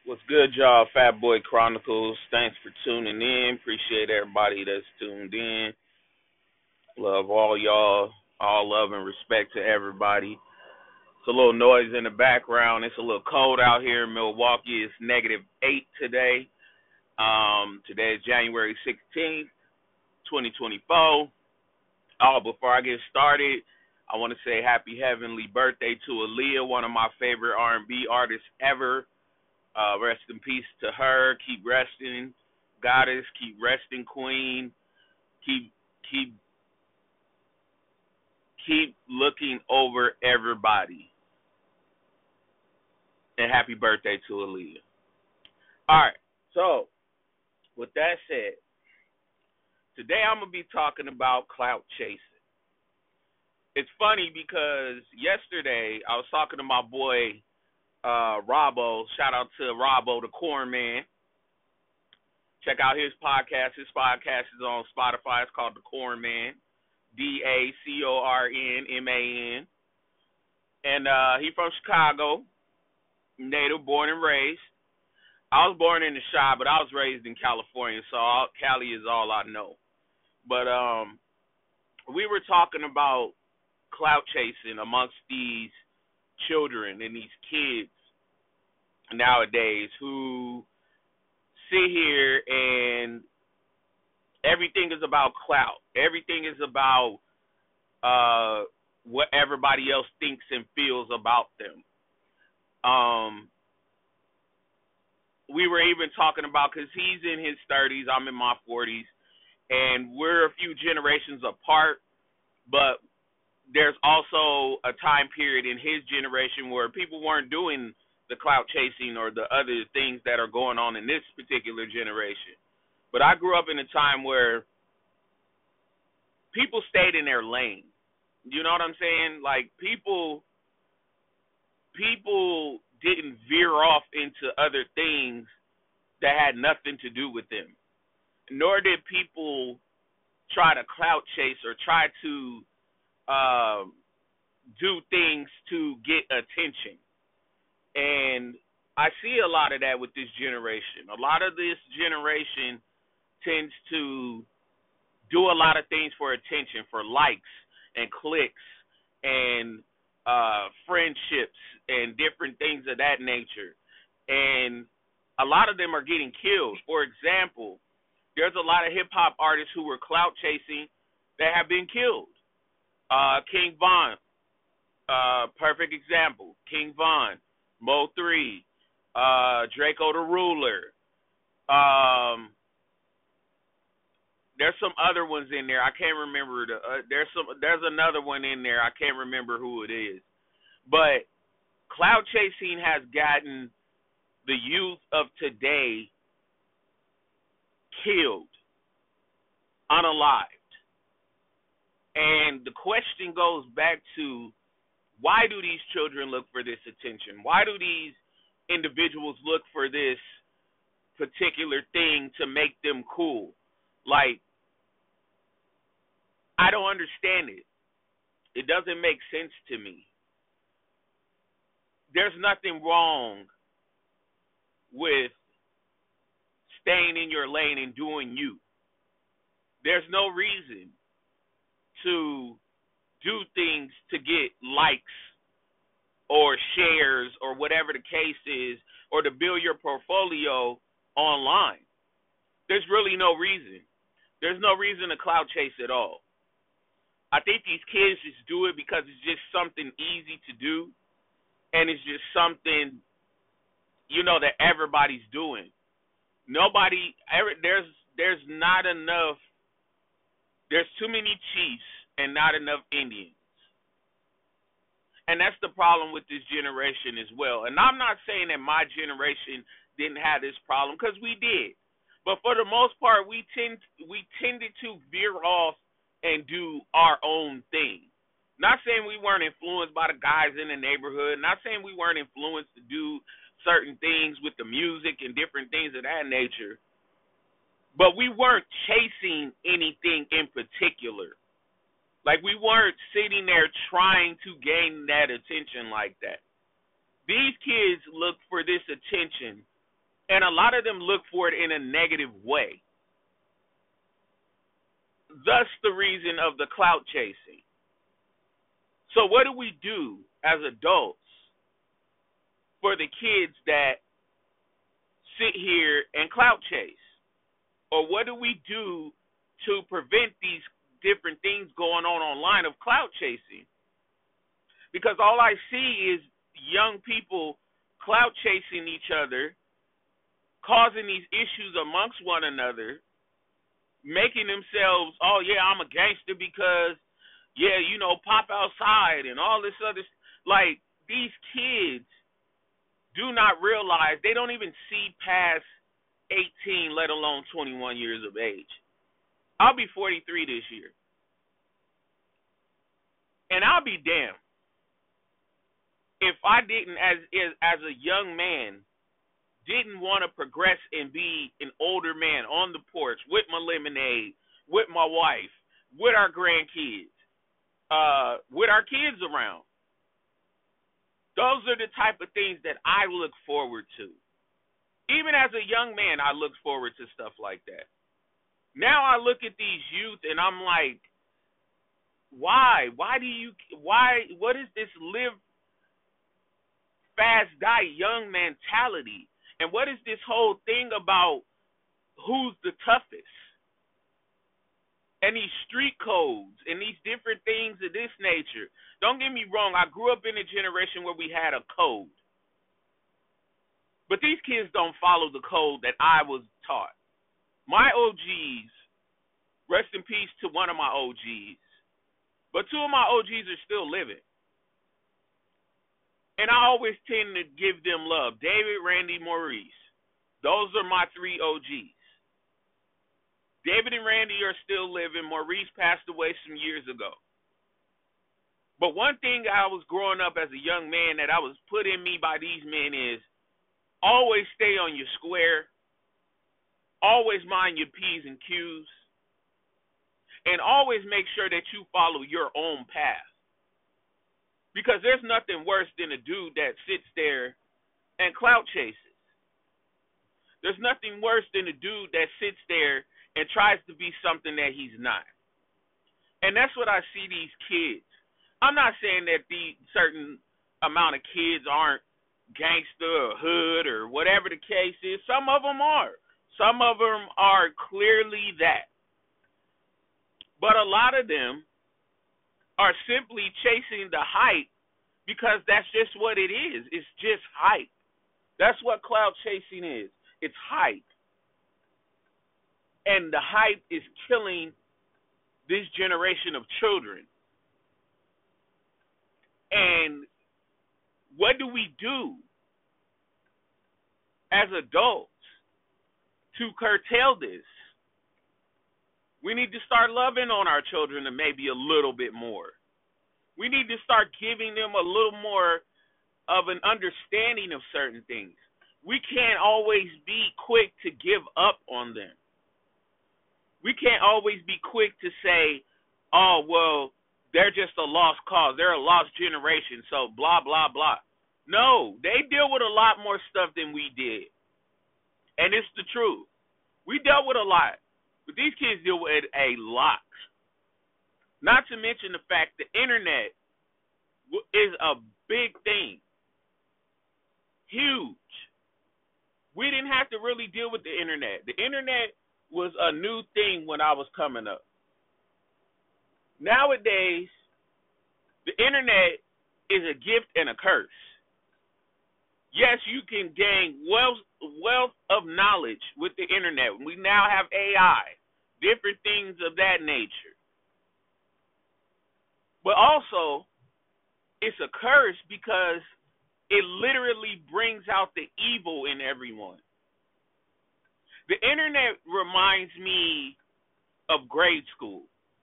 What's good, y'all? Fat Boy Chronicles. Thanks for tuning in. Appreciate everybody that's tuned in. Love all y'all. All love and respect to everybody. It's a little noise in the background. It's a little cold out here in Milwaukee. It's -8 today. Today is January 16th, 2024. Oh, before I get started, I want to say happy heavenly birthday to Aaliyah, one of my favorite R&B artists ever. Rest in peace to her. Keep resting, goddess. Keep resting, queen. Keep keep keep looking over everybody. And happy birthday to Aaliyah. All right. So, with that said, today I'm gonna be talking about clout chasing. It's funny because yesterday I was talking to my boy Robbo. Shout out to Robbo, the Corn Man. Check out his podcast. His podcast is on Spotify. It's called The Corn Man. DACORNMAN. And he from Chicago, native, born and raised. I was born in the Chi, but I was raised in California, so Cali is all I know. But we were talking about clout chasing amongst these children and these kids nowadays who sit here and everything is about clout. Everything is about what everybody else thinks and feels about them. We were even talking about, because he's in his 30s, I'm in my 40s, and we're a few generations apart, but there's also a time period in his generation where people weren't doing the clout chasing or the other things that are going on in this particular generation. But I grew up in a time where people stayed in their lane. You know what I'm saying? Like people didn't veer off into other things that had nothing to do with them. Nor did people try to clout chase or try to do things to get attention. And I see a lot of that with this generation. A lot of this generation tends to do a lot of things for attention, for likes and clicks and friendships and different things of that nature. And a lot of them are getting killed. For example, there's a lot of hip-hop artists who were clout chasing that have been killed. King Von, perfect example. King Von, Mo3, Draco the Ruler. There's some other ones in there. I can't remember. There's another one in there. I can't remember who it is. But clout chasing has gotten the youth of today killed, unalived. And the question goes back to, why do these children look for this attention? Why do these individuals look for this particular thing to make them cool? Like, I don't understand it. It doesn't make sense to me. There's nothing wrong with staying in your lane and doing you. There's no reason to do things to get likes or shares or whatever the case is, or to build your portfolio online. There's really no reason. There's no reason to clout chase at all. I think these kids just do it because it's just something easy to do, and it's just something, that everybody's doing. There's not enough, there's too many chiefs and not enough Indians. And that's the problem with this generation as well. And I'm not saying that my generation didn't have this problem, because we did. But for the most part, we tended to veer off and do our own thing. Not saying we weren't influenced by the guys in the neighborhood. Not saying we weren't influenced to do certain things with the music and different things of that nature. But we weren't chasing anything in particular. Like, we weren't sitting there trying to gain that attention like that. These kids look for this attention And a lot of them look for it in a negative way. Thus the reason of the clout chasing. So what do we do as adults for the kids that sit here and clout chase? Or what do we do to prevent these different things going on online of clout chasing? Because all I see is young people clout chasing each other, causing these issues amongst one another, making themselves, oh yeah, I'm a gangster because, yeah, you know, pop outside and all this other, like, these kids do not realize, they don't even see past 18, let alone 21 years of age. I'll be 43 this year. And I'll be damned if I didn't, as a young man, didn't want to progress and be an older man on the porch with my lemonade, with my wife, with our grandkids, with our kids around. Those are the type of things that I look forward to. Even as a young man, I look forward to stuff like that. Now I look at these youth and I'm like, why? What is this live fast, die young mentality? And what is this whole thing about who's the toughest? And these street codes and these different things of this nature. Don't get me wrong, I grew up in a generation where we had a code. But these kids don't follow the code that I was taught. My OGs, rest in peace to one of my OGs, but two of my OGs are still living. And I always tend to give them love. David, Randy, Maurice. Those are my three OGs. David and Randy are still living. Maurice passed away some years ago. But one thing I was growing up as a young man that I was put in me by these men is always stay on your square. Always mind your P's and Q's. And always make sure that you follow your own path. Because there's nothing worse than a dude that sits there and clout chases. There's nothing worse than a dude that sits there and tries to be something that he's not. And that's what I see these kids. I'm not saying that the certain amount of kids aren't gangster or hood or whatever the case is. Some of them are. Some of them are clearly that. But a lot of them are simply chasing the hype because that's just what it is. It's just hype. That's what clout chasing is. It's hype. And the hype is killing this generation of children. And what do we do as adults to curtail this? We need to start loving on our children maybe a little bit more. We need to start giving them a little more of an understanding of certain things. We can't always be quick to give up on them. We can't always be quick to say, oh, well, they're just a lost cause. They're a lost generation, so blah, blah, blah. No, they deal with a lot more stuff than we did. And it's the truth. We dealt with a lot, but these kids deal with a lot. Not to mention the fact the internet is a big thing. Huge. We didn't have to really deal with the internet. The internet was a new thing when I was coming up. Nowadays, the internet is a gift and a curse. Yes, you can gain wealth of knowledge with the internet. We now have AI, different things of that nature. But also, it's a curse because it literally brings out the evil in everyone. The internet reminds me of grade school,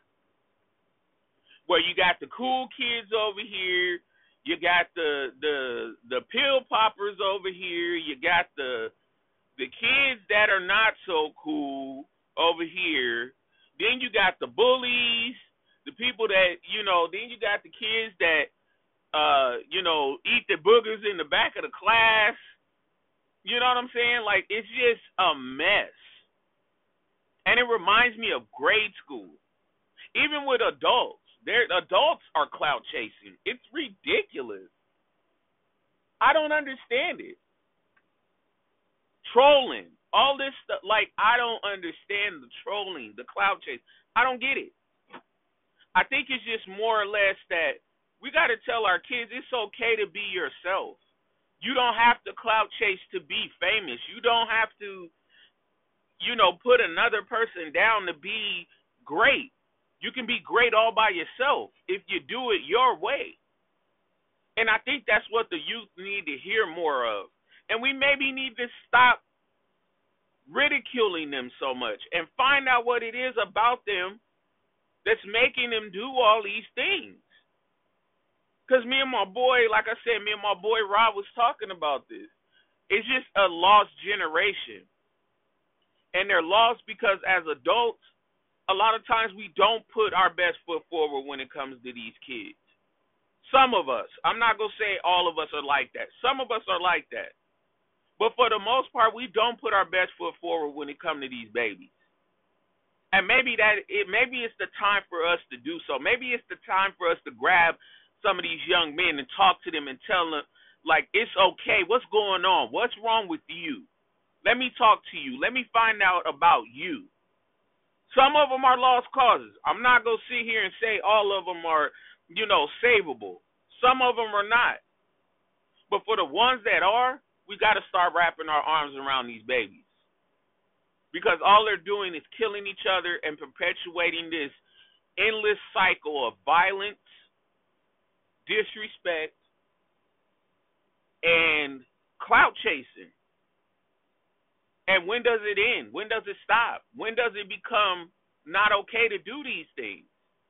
where you got the cool kids over here, you got the pill poppers over here, you got the kids that are not so cool over here, then you got the bullies, the people that, then you got the kids that, eat the boogers in the back of the class. You know what I'm saying? Like, it's just a mess. And it reminds me of grade school. Even with adults. Adults are clout chasing. It's ridiculous. I don't understand it. Trolling. All this stuff. Like, I don't understand the trolling, the clout chase. I don't get it. I think it's just more or less that we got to tell our kids it's okay to be yourself. You don't have to clout chase to be famous. You don't have to, put another person down to be great. You can be great all by yourself if you do it your way. And I think that's what the youth need to hear more of. And we maybe need to stop ridiculing them so much and find out what it is about them that's making them do all these things. Because me and my boy Rob was talking about this. It's just a lost generation. And they're lost because as adults, a lot of times we don't put our best foot forward when it comes to these kids. Some of us. I'm not going to say all of us are like that. Some of us are like that. But for the most part, we don't put our best foot forward when it comes to these babies. And maybe it's the time for us to do so. Maybe it's the time for us to grab some of these young men and talk to them and tell them, like, it's okay. What's going on? What's wrong with you? Let me talk to you. Let me find out about you. Some of them are lost causes. I'm not going to sit here and say all of them are, savable. Some of them are not. But for the ones that are, we got to start wrapping our arms around these babies. Because all they're doing is killing each other and perpetuating this endless cycle of violence, disrespect, and clout chasing. And when does it end? When does it stop? When does it become not okay to do these things?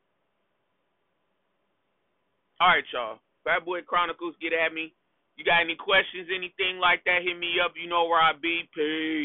All right, y'all. Bad Boy Chronicles, get at me. You got any questions, anything like that, hit me up. You know where I be. Peace.